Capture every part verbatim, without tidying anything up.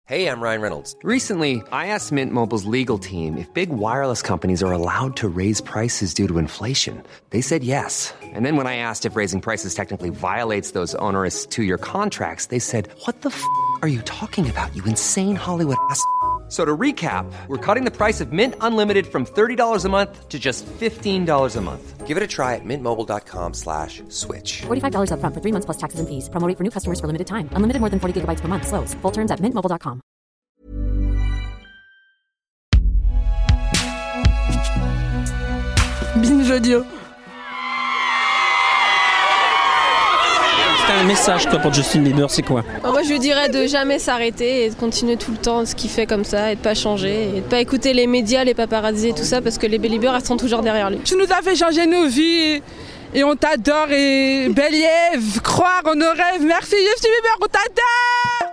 Hey, I'm Ryan Reynolds. Recently, I asked Mint Mobile's legal team if big wireless companies are allowed to raise prices due to inflation. They said yes. And then when I asked if raising prices technically violates those onerous two-year contracts, they said, what the f*** are you talking about, you insane Hollywood ass f- So to recap, we're cutting the price of Mint Unlimited from thirty dollars a month to just fifteen dollars a month. Give it a try at mintmobile.com slash switch. forty-five dollars up front for three months plus taxes and fees. Promo rate for new customers for limited time. Unlimited more than forty gigabytes per month. Slows full terms at mint mobile dot com. Binge audio. C'est un message toi pour Justin Bieber, c'est quoi? Moi je lui dirais de jamais s'arrêter et de continuer tout le temps ce qu'il fait comme ça et de pas changer et de pas écouter les médias, les paparazzis et tout ça parce que les Beliebers elles sont toujours derrière lui. Tu nous as fait changer nos vies et on t'adore et belle Ève, croire en nos rêves. Merci Justin Bieber, on t'adore.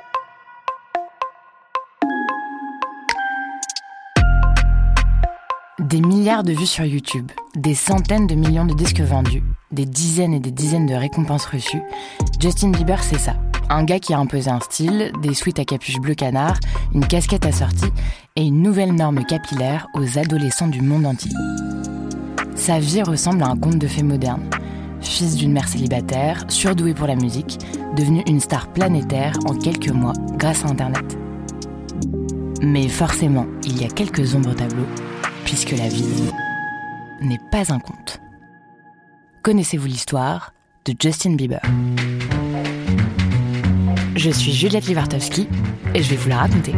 Des milliards de vues sur YouTube, des centaines de millions de disques vendus, des dizaines et des dizaines de récompenses reçues, Justin Bieber c'est ça. Un gars qui a imposé un style, des sweats à capuche bleu canard, une casquette assortie et une nouvelle norme capillaire aux adolescents du monde entier. Sa vie ressemble à un conte de fées moderne. Fils d'une mère célibataire, surdoué pour la musique, devenu une star planétaire en quelques mois grâce à Internet. Mais forcément, il y a quelques ombres au tableau, puisque la vie n'est pas un conte. Connaissez-vous l'histoire de Justin Bieber ? Je suis Juliette Livartowski et je vais vous la raconter.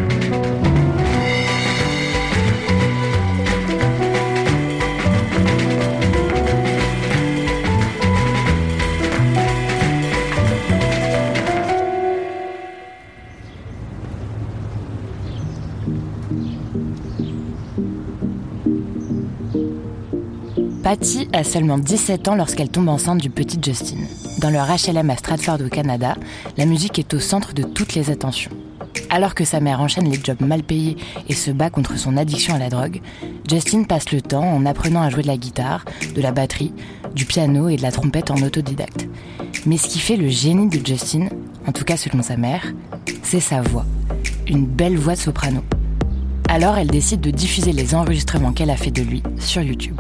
Patty a seulement dix-sept ans lorsqu'elle tombe enceinte du petit Justin. Dans leur H L M à Stratford au Canada, la musique est au centre de toutes les attentions. Alors que sa mère enchaîne les jobs mal payés et se bat contre son addiction à la drogue, Justin passe le temps en apprenant à jouer de la guitare, de la batterie, du piano et de la trompette en autodidacte. Mais ce qui fait le génie de Justin, en tout cas selon sa mère, c'est sa voix. Une belle voix de soprano. Alors elle décide de diffuser les enregistrements qu'elle a fait de lui sur YouTube.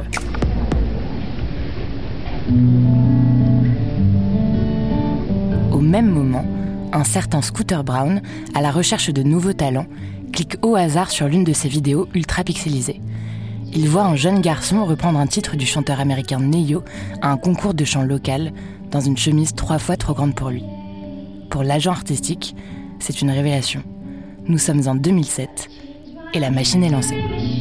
Au même moment, un certain Scooter Braun, à la recherche de nouveaux talents, clique au hasard sur l'une de ses vidéos ultra pixelisées. Il voit un jeune garçon reprendre un titre du chanteur américain Ne-Yo à un concours de chant local dans une chemise trois fois trop grande pour lui. Pour l'agent artistique, c'est une révélation. Nous sommes en deux mille sept et la machine est lancée.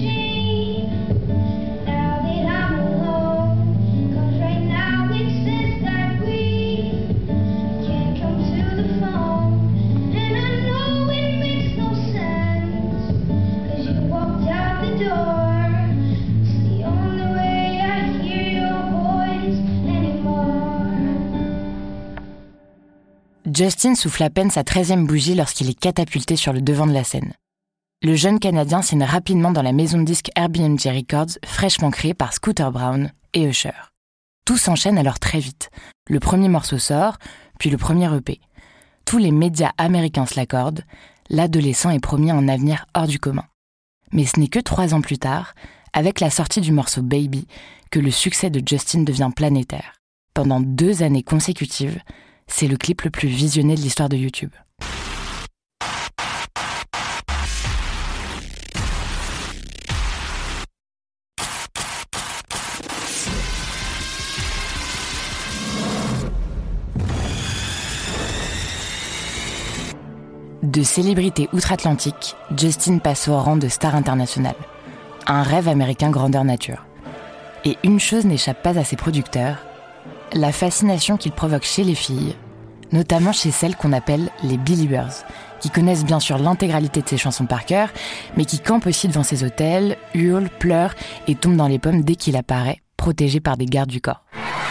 Justin souffle à peine sa treizième bougie lorsqu'il est catapulté sur le devant de la scène. Le jeune Canadien signe rapidement dans la maison de disques Airbnb Records, fraîchement créée par Scooter Braun et Usher. Tout s'enchaîne alors très vite. Le premier morceau sort, puis le premier E P. Tous les médias américains se l'accordent, l'adolescent est promis un avenir hors du commun. Mais ce n'est que trois ans plus tard, avec la sortie du morceau Baby, que le succès de Justin devient planétaire. Pendant deux années consécutives, c'est le clip le plus visionné de l'histoire de YouTube. De célébrité outre-Atlantique, Justin passe au rang de star internationale. Un rêve américain grandeur nature. Et une chose n'échappe pas à ses producteurs, la fascination qu'il provoque chez les filles, notamment chez celles qu'on appelle les Beliebers, qui connaissent bien sûr l'intégralité de ses chansons par cœur, mais qui campent aussi devant ses hôtels, hurlent, pleurent et tombent dans les pommes dès qu'il apparaît, protégé par des gardes du corps.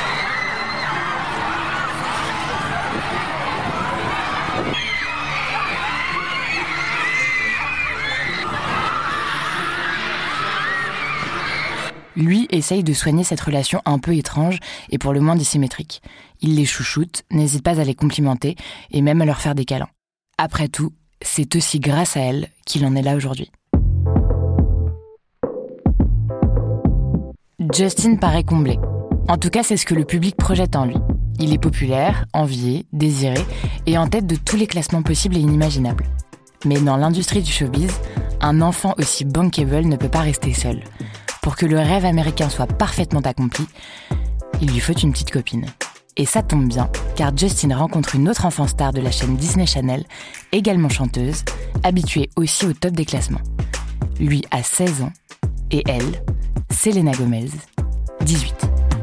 Lui essaye de soigner cette relation un peu étrange et pour le moins dissymétrique. Il les chouchoute, n'hésite pas à les complimenter et même à leur faire des câlins. Après tout, c'est aussi grâce à elle qu'il en est là aujourd'hui. Justin paraît comblé. En tout cas, c'est ce que le public projette en lui. Il est populaire, envié, désiré et en tête de tous les classements possibles et inimaginables. Mais dans l'industrie du showbiz, un enfant aussi bankable ne peut pas rester seul. Pour que le rêve américain soit parfaitement accompli, il lui faut une petite copine. Et ça tombe bien, car Justin rencontre une autre enfant star de la chaîne Disney Channel, également chanteuse, habituée aussi au top des classements. Lui a seize ans, et elle, Selena Gomez, dix-huit.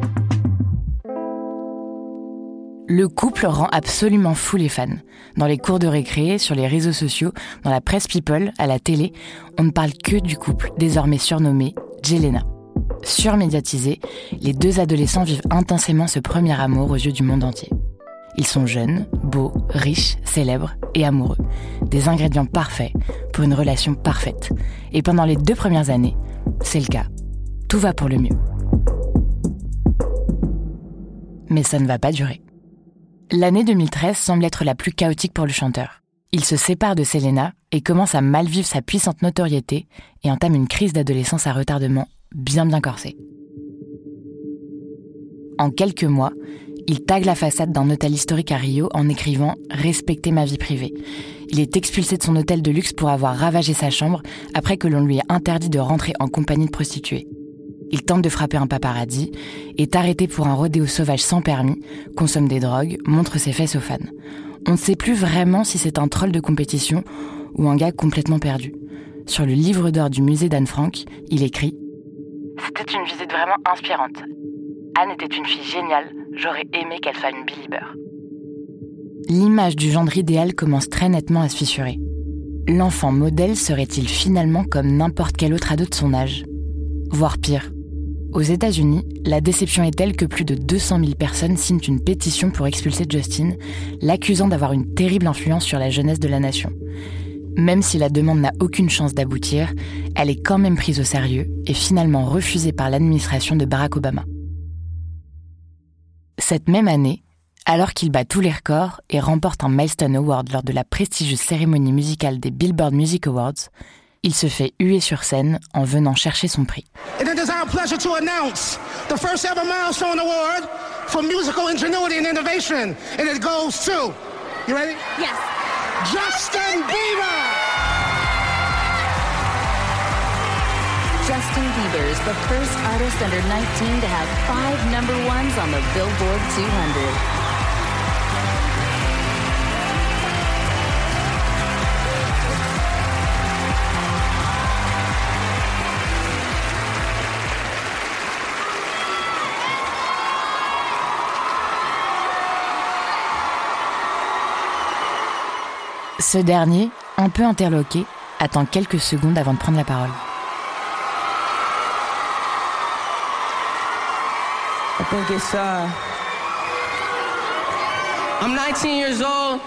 Le couple rend absolument fou les fans. Dans les cours de récré, sur les réseaux sociaux, dans la presse people, à la télé, on ne parle que du couple, désormais surnommé Jelena. Surmédiatisés, les deux adolescents vivent intensément ce premier amour aux yeux du monde entier. Ils sont jeunes, beaux, riches, célèbres et amoureux. Des ingrédients parfaits pour une relation parfaite. Et pendant les deux premières années, c'est le cas. Tout va pour le mieux. Mais ça ne va pas durer. L'année deux mille treize semble être la plus chaotique pour le chanteur. Il se sépare de Selena et commence à mal vivre sa puissante notoriété et entame une crise d'adolescence à retardement bien bien corsée. En quelques mois, il tague la façade d'un hôtel historique à Rio en écrivant « Respectez ma vie privée ». Il est expulsé de son hôtel de luxe pour avoir ravagé sa chambre après que l'on lui ait interdit de rentrer en compagnie de prostituées. Il tente de frapper un paparazzi, est arrêté pour un rodéo sauvage sans permis, consomme des drogues, montre ses fesses aux fans. On ne sait plus vraiment si c'est un troll de compétition ou un gars complètement perdu. Sur le livre d'or du musée d'Anne Frank, il écrit « C'était une visite vraiment inspirante. Anne était une fille géniale, j'aurais aimé qu'elle soit une Belieber. » L'image du gendre idéal commence très nettement à se fissurer. L'enfant modèle serait-il finalement comme n'importe quel autre ado de son âge ? Voire pire. Aux États-Unis, la déception est telle que plus de deux cent mille personnes signent une pétition pour expulser Justin, l'accusant d'avoir une terrible influence sur la jeunesse de la nation. Même si la demande n'a aucune chance d'aboutir, elle est quand même prise au sérieux et finalement refusée par l'administration de Barack Obama. Cette même année, alors qu'il bat tous les records et remporte un Milestone Award lors de la prestigieuse cérémonie musicale des Billboard Music Awards, il se fait huer sur scène en venant chercher son prix. And it is our pleasure to announce the first ever Milestone Award for musical ingenuity and innovation. And it goes to, you ready? Yes. Justin Bieber! Justin Bieber is the first artist under nineteen to have five number ones on the Billboard two hundred. Ce dernier, un peu interloqué, attend quelques secondes avant de prendre la parole. I think it's, uh... I'm nineteen years old.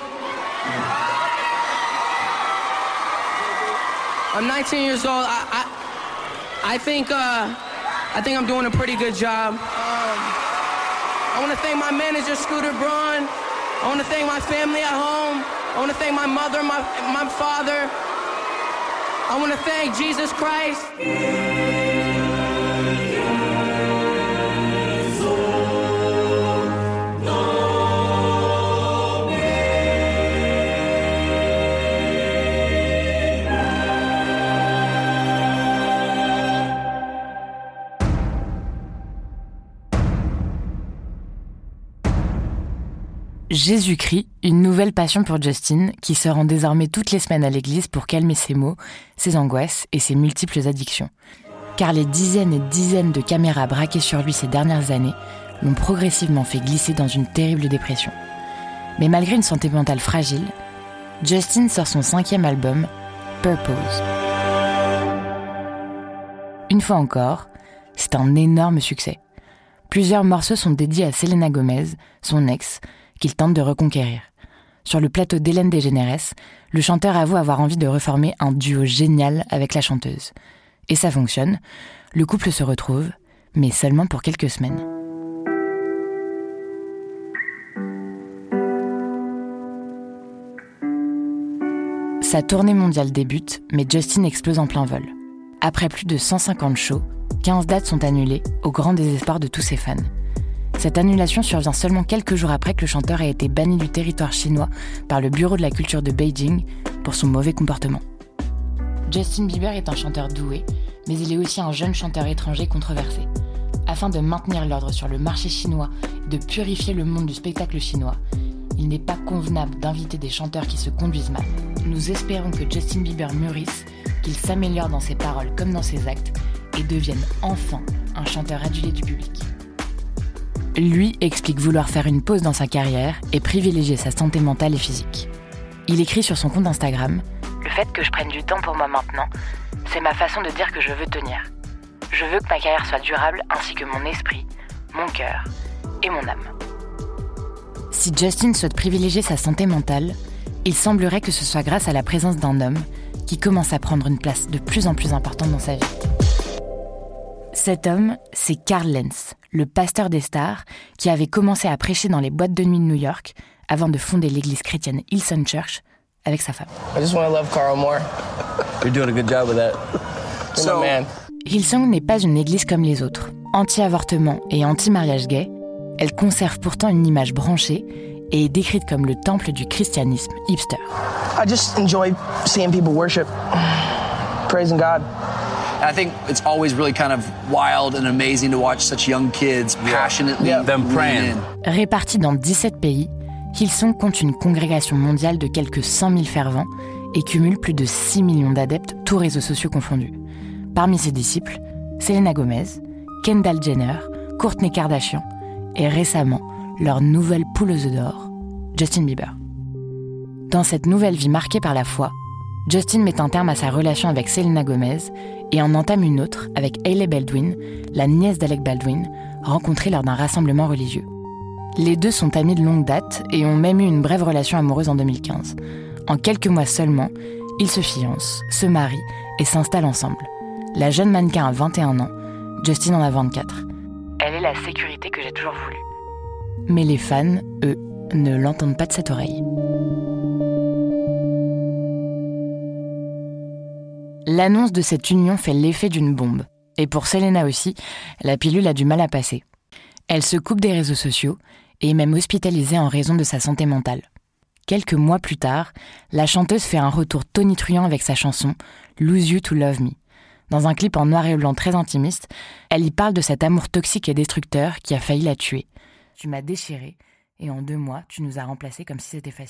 I'm nineteen years old. I, I, I think, uh... I think I'm doing a pretty good job. Um, I want to thank my manager, Scooter Braun. I want to thank my family at home. I want to thank my mother, my, my father. I want to thank Jesus Christ. Jésus-Christ, une nouvelle passion pour Justin, qui se rend désormais toutes les semaines à l'église pour calmer ses maux, ses angoisses et ses multiples addictions. Car les dizaines et dizaines de caméras braquées sur lui ces dernières années l'ont progressivement fait glisser dans une terrible dépression. Mais malgré une santé mentale fragile, Justin sort son cinquième album, Purpose. Une fois encore, c'est un énorme succès. Plusieurs morceaux sont dédiés à Selena Gomez, son ex, qu'il tente de reconquérir. Sur le plateau d'Hélène DeGeneres, le chanteur avoue avoir envie de reformer un duo génial avec la chanteuse. Et ça fonctionne, le couple se retrouve, mais seulement pour quelques semaines. Sa tournée mondiale débute, mais Justin explose en plein vol. Après plus de cent cinquante shows, quinze dates sont annulées, au grand désespoir de tous ses fans. Cette annulation survient seulement quelques jours après que le chanteur ait été banni du territoire chinois par le Bureau de la culture de Beijing pour son mauvais comportement. Justin Bieber est un chanteur doué, mais il est aussi un jeune chanteur étranger controversé. Afin de maintenir l'ordre sur le marché chinois et de purifier le monde du spectacle chinois, il n'est pas convenable d'inviter des chanteurs qui se conduisent mal. Nous espérons que Justin Bieber mûrisse, qu'il s'améliore dans ses paroles comme dans ses actes et devienne enfin un chanteur adulé du public. Lui explique vouloir faire une pause dans sa carrière et privilégier sa santé mentale et physique. Il écrit sur son compte Instagram « Le fait que je prenne du temps pour moi maintenant, c'est ma façon de dire que je veux tenir. Je veux que ma carrière soit durable ainsi que mon esprit, mon cœur et mon âme. » Si Justin souhaite privilégier sa santé mentale, il semblerait que ce soit grâce à la présence d'un homme qui commence à prendre une place de plus en plus importante dans sa vie. Cet homme, c'est Carl Lentz, le pasteur des stars, qui avait commencé à prêcher dans les boîtes de nuit de New York avant de fonder l'église chrétienne Hillsong Church avec sa femme. I just want to love Carl more. You're doing a good job with that. You're so, my man. Hillsong n'est pas une église comme les autres. Anti-avortement et anti-mariage gay, elle conserve pourtant une image branchée et est décrite comme le temple du christianisme hipster. I just enjoy seeing people worship, praising God. I think it's always really kind of wild and amazing to watch such young kids passionately yeah. them praying. Répartis dans dix-sept pays, Hillsong compte une congrégation mondiale de quelques cent mille fervents et cumule plus de six millions d'adeptes, tous réseaux sociaux confondus. Parmi ses disciples, Selena Gomez, Kendall Jenner, Kourtney Kardashian et récemment, leur nouvelle poule aux œufs d'or, Justin Bieber. Dans cette nouvelle vie marquée par la foi, Justin met un terme à sa relation avec Selena Gomez et en entame une autre avec Hailey Baldwin, la nièce d'Alec Baldwin, rencontrée lors d'un rassemblement religieux. Les deux sont amis de longue date et ont même eu une brève relation amoureuse en deux mille quinze. En quelques mois seulement, ils se fiancent, se marient et s'installent ensemble. La jeune mannequin a vingt et un ans, Justin en a vingt-quatre. Elle est la sécurité que j'ai toujours voulu. Mais les fans, eux, ne l'entendent pas de cette oreille. L'annonce de cette union fait l'effet d'une bombe. Et pour Selena aussi, la pilule a du mal à passer. Elle se coupe des réseaux sociaux et est même hospitalisée en raison de sa santé mentale. Quelques mois plus tard, la chanteuse fait un retour tonitruant avec sa chanson « Lose You to Love Me ». Dans un clip en noir et blanc très intimiste, elle y parle de cet amour toxique et destructeur qui a failli la tuer. « Tu m'as déchiré et en deux mois, tu nous as remplacés comme si c'était facile. »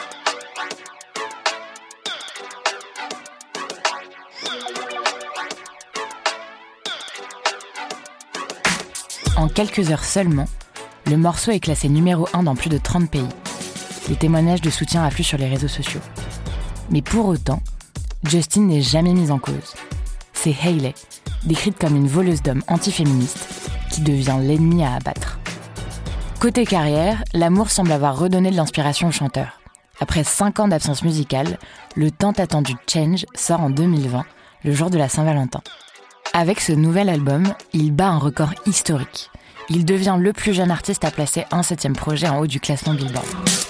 En quelques heures seulement, le morceau est classé numéro un dans plus de trente pays. Les témoignages de soutien affluent sur les réseaux sociaux. Mais pour autant, Justin n'est jamais mise en cause. C'est Hailey, décrite comme une voleuse d'hommes antiféministe, qui devient l'ennemi à abattre. Côté carrière, l'amour semble avoir redonné de l'inspiration au chanteur. Après cinq ans d'absence musicale, le tant attendu Change sort en deux mille vingt, le jour de la Saint-Valentin. Avec ce nouvel album, il bat un record historique. Il devient le plus jeune artiste à placer un septième projet en haut du classement Billboard.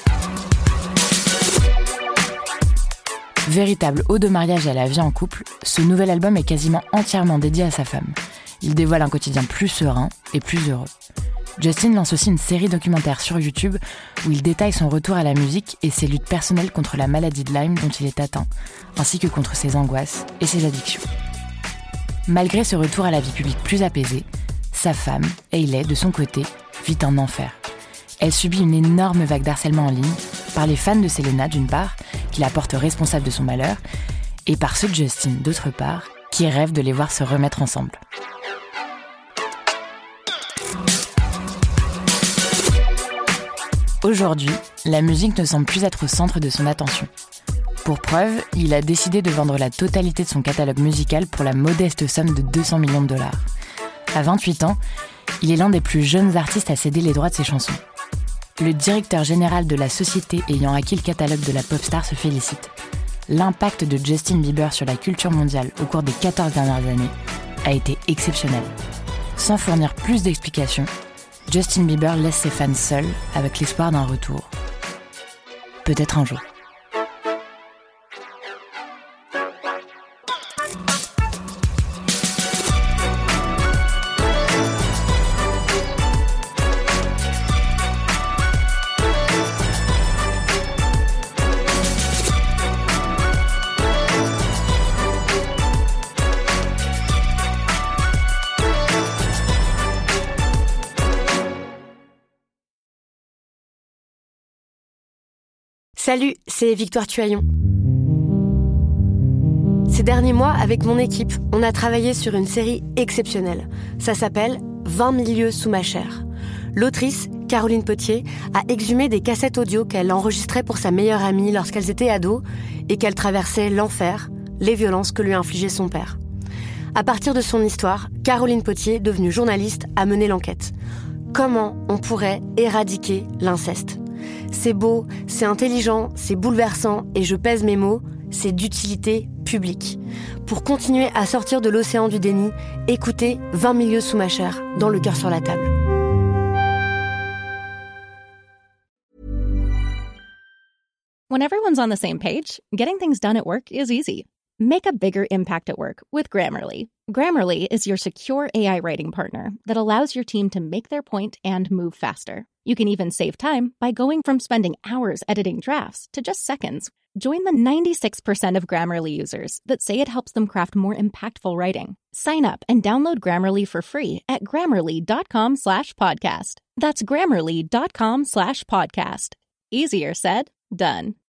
Véritable ode au mariage et à la vie en couple, ce nouvel album est quasiment entièrement dédié à sa femme. Il dévoile un quotidien plus serein et plus heureux. Justin lance aussi une série documentaire sur YouTube où il détaille son retour à la musique et ses luttes personnelles contre la maladie de Lyme dont il est atteint, ainsi que contre ses angoisses et ses addictions. Malgré ce retour à la vie publique plus apaisée, sa femme, Hailey, de son côté, vit un enfer. Elle subit une énorme vague d'harcèlement en ligne par les fans de Selena d'une part, qui la portent responsable de son malheur, et par ceux de Justin d'autre part, qui rêvent de les voir se remettre ensemble. Aujourd'hui, la musique ne semble plus être au centre de son attention. Pour preuve, il a décidé de vendre la totalité de son catalogue musical pour la modeste somme de deux cents millions de dollars. À vingt-huit ans, il est l'un des plus jeunes artistes à céder les droits de ses chansons. Le directeur général de la société ayant acquis le catalogue de la pop star se félicite. L'impact de Justin Bieber sur la culture mondiale au cours des quatorze dernières années a été exceptionnel. Sans fournir plus d'explications, Justin Bieber laisse ses fans seuls avec l'espoir d'un retour. Peut-être un jour. Salut, c'est Victoire Tuaillon. Ces derniers mois, avec mon équipe, on a travaillé sur une série exceptionnelle. Ça s'appelle vingt mille lieues sous ma chair. L'autrice, Caroline Potier, a exhumé des cassettes audio qu'elle enregistrait pour sa meilleure amie lorsqu'elles étaient ados et qu'elle traversait l'enfer, les violences que lui infligeait son père. À partir de son histoire, Caroline Potier, devenue journaliste, a mené l'enquête. Comment on pourrait éradiquer l'inceste ? C'est beau, c'est intelligent, c'est bouleversant et je pèse mes mots, c'est d'utilité publique. Pour continuer à sortir de l'océan du déni, écoutez vingt mille lieues sous ma chair, dans Le cœur sur la table. When everyone's on the same page, getting things done at work is easy. Make a bigger impact at work with Grammarly. Grammarly is your secure A I writing partner that allows your team to make their point and move faster. You can even save time by going from spending hours editing drafts to just seconds. Join the ninety-six percent of Grammarly users that say it helps them craft more impactful writing. Sign up and download Grammarly for free at grammarly.com slash podcast. That's grammarly.com slash podcast. Easier said, done.